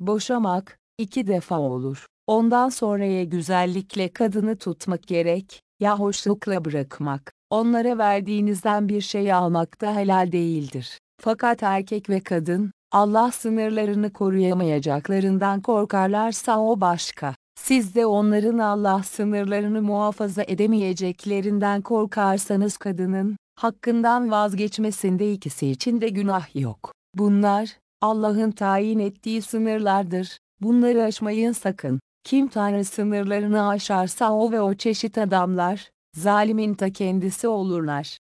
Boşamak, 2 defa olur. Ondan sonraya güzellikle kadını tutmak gerek, ya hoşlukla bırakmak. Onlara verdiğinizden bir şey almak da helal değildir. Fakat erkek ve kadın, Allah sınırlarını koruyamayacaklarından korkarlarsa o başka. Siz de onların Allah sınırlarını muhafaza edemeyeceklerinden korkarsanız kadının, hakkından vazgeçmesinde ikisi için de günah yok. Bunlar, Allah'ın tayin ettiği sınırlardır, bunları aşmayın sakın. Kim Tanrı sınırlarını aşarsa o ve o çeşit adamlar, zalimin ta kendisi olurlar.